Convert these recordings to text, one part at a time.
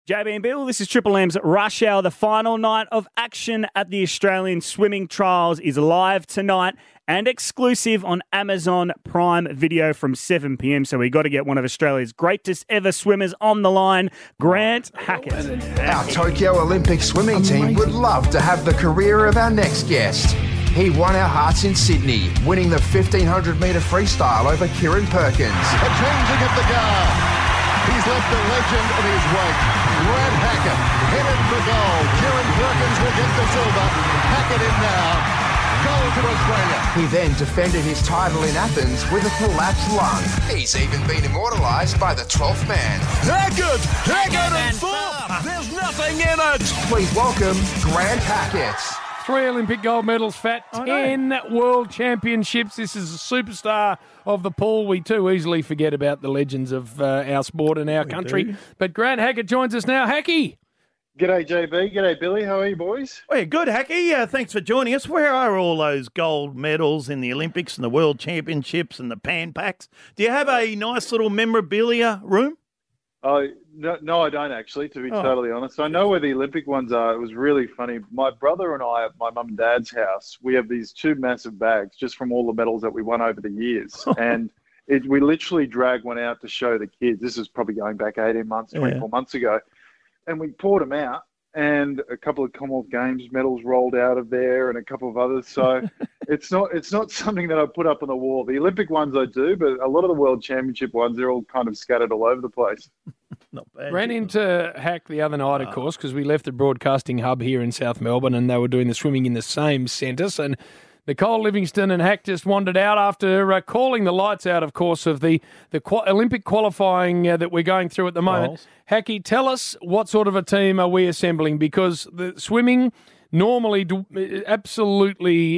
JB and Bill, this is Triple M's Rush Hour. The final night of action at the Australian Swimming Trials is live tonight and exclusive on Amazon Prime Video from 7 p.m. So we got to get one of Australia's greatest ever swimmers on the line, Grant Hackett. Our Tokyo Olympic swimming team would love to have the career of our next guest. He won our hearts in Sydney, winning the 1500-metre freestyle over Kieran Perkins. A changing of the guard. He's left a legend in his wake. Grant Hackett headed for gold. Kieran Perkins will get the silver. Hackett in now. Gold to Australia. He then defended his title in Athens with a collapsed lung. He's even been immortalised by the 12th man. Hackett and four. There's nothing in it. Please welcome Grant Hackett. 3 Olympic gold medals, Fat, 10 World Championships. This is a superstar of the pool. We too easily forget about the legends of our sport and our country. But Grant Hackett joins us now. Hacky! G'day, JB. G'day, Billy. How are you, boys? Oh, yeah, good, Hacky. Thanks for joining us. Where are all those gold medals in the Olympics and the World Championships and the Pan Packs? Do you have a nice little memorabilia room? Oh, no, I don't actually, to be totally honest. I know where the Olympic ones are. It was really funny. My brother and I, at my mum and dad's house, we have these 2 massive bags just from all the medals that we won over the years. And we literally dragged one out to show the kids. This is probably going back 18 months, 24 months ago. And we poured them out, and a couple of Commonwealth Games medals rolled out of there and a couple of others. So it's not something that I put up on the wall. The Olympic ones I do, but a lot of the World Championship ones, they're all kind of scattered all over the place. Not bad. Ran into Hack the other night, of course, because we left the broadcasting hub here in South Melbourne and they were doing the swimming in the same centre. And Nicole Livingston and Hack just wandered out after calling the lights out, of course, of the Olympic qualifying that we're going through at the moment. Hacky, tell us what sort of a team are we assembling? Because the swimming normally absolutely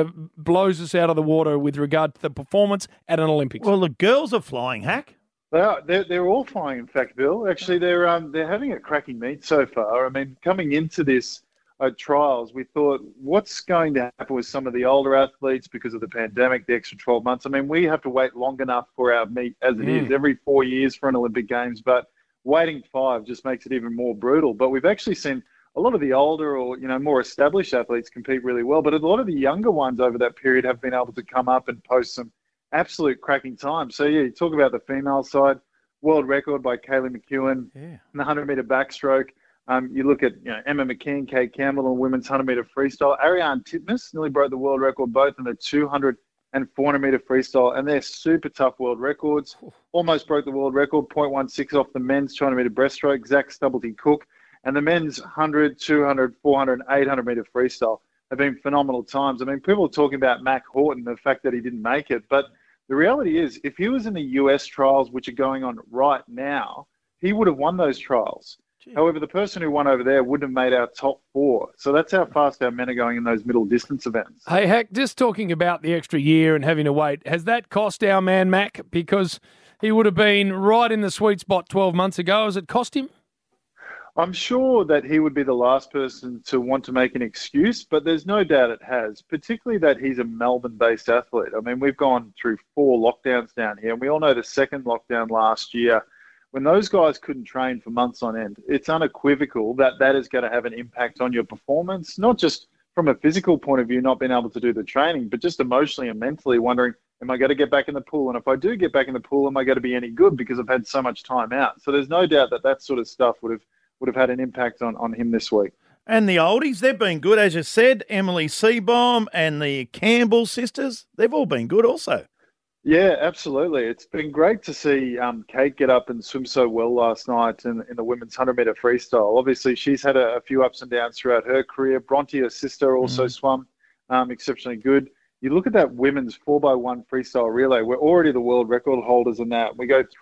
blows us out of the water with regard to the performance at an Olympics. Well, the girls are flying, Hack. They're all flying, in fact, Bill. Actually, they're having a cracking meet so far. I mean, coming into this trials, we thought, what's going to happen with some of the older athletes because of the pandemic, the extra 12 months? I mean, we have to wait long enough for our meet as it is, every 4 years for an Olympic Games, but waiting 5 just makes it even more brutal. But we've actually seen a lot of the older or, more established athletes compete really well, but a lot of the younger ones over that period have been able to come up and post some absolute cracking times. So, you talk about the female side, world record by Kaylee McEwen in the 100-metre backstroke. You look at Emma McKeon, Kate Campbell in women's 100-metre freestyle. Ariane Titmus nearly broke the world record both in the 200 and 400-metre freestyle, and they're super tough world records. Almost broke the world record, 0.16 off the men's 200-metre breaststroke, Zach Stubblety-Cook. And the men's 100, 200, 400, and 800-metre freestyle have been phenomenal times. I mean, people are talking about Mac Horton, the fact that he didn't make it, but the reality is, if he was in the US trials, which are going on right now, he would have won those trials. However, the person who won over there wouldn't have made our top 4. So that's how fast our men are going in those middle distance events. Hey, Hack, just talking about the extra year and having to wait, has that cost our man Mac? Because he would have been right in the sweet spot 12 months ago. Has it cost him? I'm sure that he would be the last person to want to make an excuse, but there's no doubt it has, particularly that he's a Melbourne-based athlete. I mean, we've gone through 4 lockdowns down here, and we all know the second lockdown last year, when those guys couldn't train for months on end, it's unequivocal that that is going to have an impact on your performance, not just from a physical point of view, not being able to do the training, but just emotionally and mentally wondering, am I going to get back in the pool? And if I do get back in the pool, am I going to be any good because I've had so much time out? So there's no doubt that that sort of stuff would have had an impact on him this week. And the oldies, they've been good, as you said. Emily Seebohm and the Campbell sisters, they've all been good also. Yeah, absolutely. It's been great to see Kate get up and swim so well last night in the women's 100-metre freestyle. Obviously, she's had a few ups and downs throughout her career. Bronte, her sister, also swum exceptionally good. You look at that women's 4x1 freestyle relay. We're already the world record holders in that. We go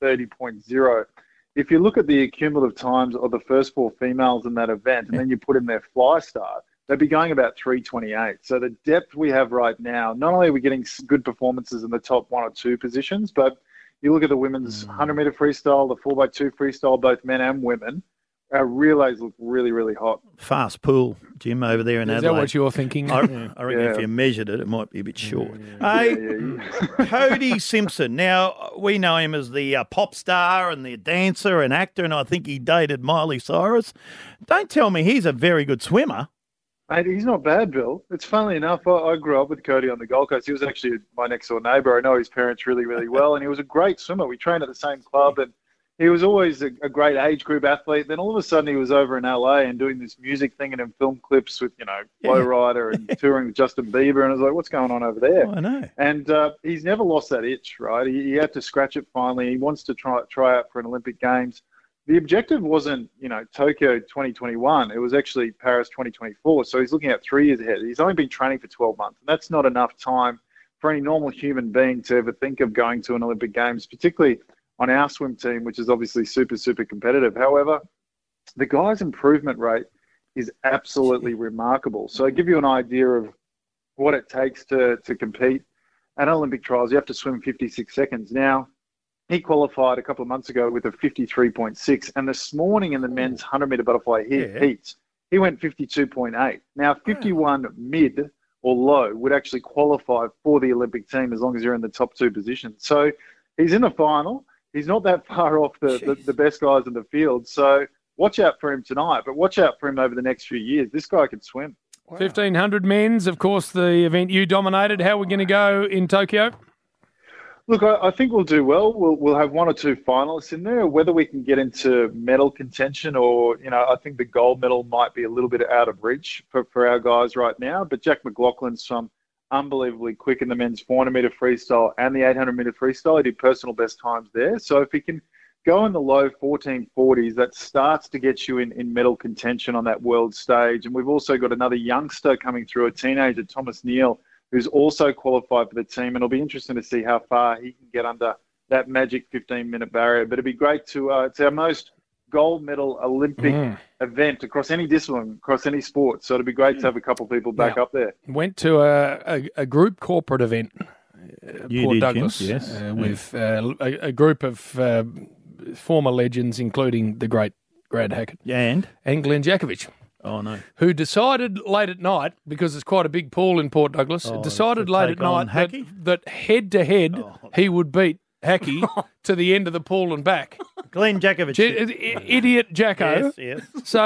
3:30.0. If you look at the cumulative times of the first 4 females in that event, and then you put in their fly start, they'd be going about 3:28. So the depth we have right now, not only are we getting good performances in the top 1 or 2 positions, but you look at the women's 100-metre freestyle, the 4x2 freestyle, both men and women, our relays look really, really hot. Fast pool, Jim, over there in Is Adelaide. that what you're thinking? I reckon if you measured it, it might be a bit short. Yeah, Hey, Cody Simpson. Now, we know him as the pop star and the dancer and actor, and I think he dated Miley Cyrus. Don't tell me he's a very good swimmer. Mate, he's not bad, Bill. It's funnily enough, I grew up with Cody on the Gold Coast. He was actually my next door neighbour. I know his parents really, really well, and he was a great swimmer. We trained at the same club, and he was always a great age group athlete. Then all of a sudden he was over in LA and doing this music thing and in film clips with, Lowrider and touring with Justin Bieber. And I was like, what's going on over there? Oh, I know. And he's never lost that itch, right? He had to scratch it finally. He wants to try out for an Olympic Games. The objective wasn't, Tokyo 2021. It was actually Paris 2024. So he's looking at 3 years ahead. He's only been training for 12 months. And that's not enough time for any normal human being to ever think of going to an Olympic Games, particularly on our swim team, which is obviously super, super competitive. However, the guy's improvement rate is absolutely remarkable. So I give you an idea of what it takes to compete at Olympic trials. You have to swim 56 seconds. Now, he qualified a couple of months ago with a 53.6, and this morning in the men's 100-meter butterfly heats, he went 52.8. Now, 51 mid or low would actually qualify for the Olympic team as long as you're in the top two positions. So he's in the final. He's not that far off the best guys in the field. So watch out for him tonight, but watch out for him over the next few years. This guy can swim. Wow. 1,500 men's, of course, the event you dominated. How are we going to go in Tokyo? Look, I think we'll do well. We'll have one or two finalists in there. Whether we can get into medal contention or, I think the gold medal might be a little bit out of reach for our guys right now. But Jack McLaughlin's unbelievably quick in the men's 400-meter freestyle and the 800-meter freestyle. He did personal best times there. So if he can go in the low 1440s, that starts to get you in medal contention on that world stage. And we've also got another youngster coming through, a teenager, Thomas Neal, who's also qualified for the team. And it'll be interesting to see how far he can get under that magic 15-minute barrier. But it'd be great to it's our most gold medal Olympic event across any discipline, across any sport. So it'd be great to have a couple of people back up there. Went to a group corporate event, Port Douglas, Jim? Yes. With a group of former legends, including the great Grant Hackett And Glenn Jakovich. Oh, no. Who decided late at night, because it's quite a big pool in Port Douglas, decided late at night that head-to-head he would beat Hackey to the end of the pool and back. Glenn Jakovich. Idiot Jacko. Yes.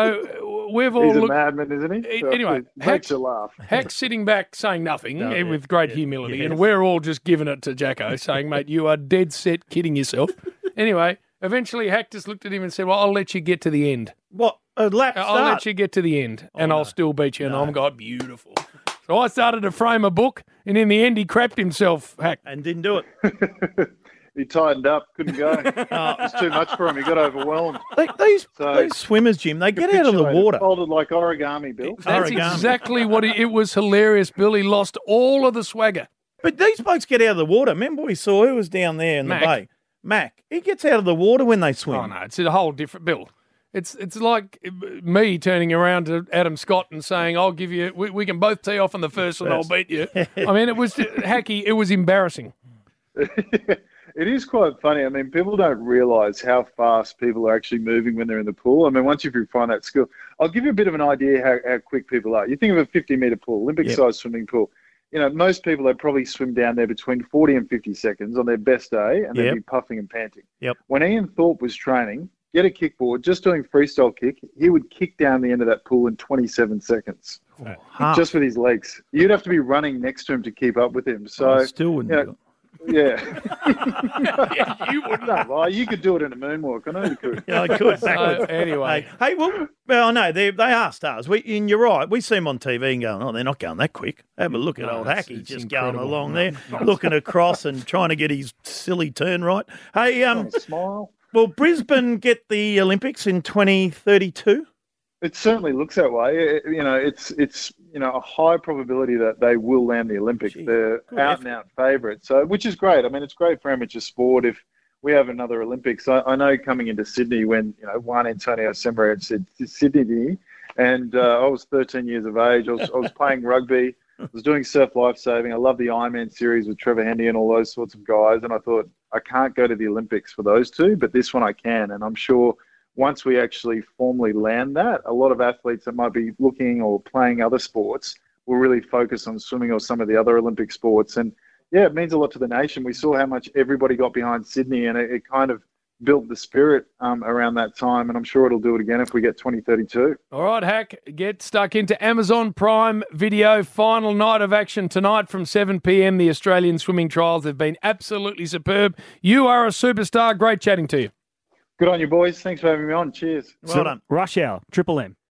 So we've all He's a looked... madman, isn't he? So Anyway, it makes you laugh. Hack's sitting back saying nothing with great humility, and we're all just giving it to Jacko, saying, mate, you are dead set kidding yourself. Anyway, eventually Hack just looked at him and said, well, I'll let you get to the end. What? A lap start? I'll let you get to the end, and I'll still beat you. And I'm going, beautiful. So I started to frame a book, and in the end, he crapped himself, Hack. And didn't do it. He tightened up, couldn't go. It was too much for him. He got overwhelmed. These swimmers, Jim, they get out of the water. Folded like origami, Bill. That's exactly what it was. Hilarious, Bill. He lost all of the swagger. But these blokes get out of the water. Remember we saw who was down there in the bay? Mac. He gets out of the water when they swim. Oh, no, it's a whole different, Bill. It's like me turning around to Adam Scott and saying, I'll give you, we can both tee off on the first and I'll beat you. I mean, it was, Hacky, it was embarrassing. It is quite funny. I mean, people don't realise how fast people are actually moving when they're in the pool. I mean, once you find that skill, I'll give you a bit of an idea how quick people are. You think of a 50-metre pool, Olympic-sized swimming pool. Most people, they probably swim down there between 40 and 50 seconds on their best day, and they'd be puffing and panting. When Ian Thorpe was training, get a kickboard, just doing freestyle kick, he would kick down the end of that pool in 27 seconds. Just with his legs. You'd have to be running next to him to keep up with him. So I still wouldn't do it. Yeah. You wouldn't. No, well, you could do it in a moonwalk. I know you could. Yeah, I could. Anyway. Hey, well, no, they are stars. And you're right. We see them on TV and going, they're not going that quick. Have a look at old Hacky just incredible. going along there, looking across and trying to get his silly turn right. Hey, Smile. will Brisbane get the Olympics in 2032? It certainly looks that way. It's a high probability that they will land the Olympics. They're out and out favourites, so which is great. I mean, it's great for amateur sport if we have another Olympics. I know coming into Sydney when Juan Antonio Sembre had said Sydney, and I was 13 years of age. I was playing rugby. I was doing surf lifesaving. I love the Ironman series with Trevor Hendy and all those sorts of guys. And I thought I can't go to the Olympics for those two, but this one I can, and I'm sure once we actually formally land that, a lot of athletes that might be looking or playing other sports will really focus on swimming or some of the other Olympic sports. And yeah, it means a lot to the nation. We saw how much everybody got behind Sydney, and it kind of built the spirit around that time, and I'm sure it'll do it again if we get 2032. All right, Hack, get stuck into Amazon Prime Video. Final night of action tonight from 7 p.m. The Australian swimming trials have been absolutely superb. You are a superstar. Great chatting to you. Good on you, boys. Thanks for having me on. Cheers. Well done. Rush Hour, Triple M.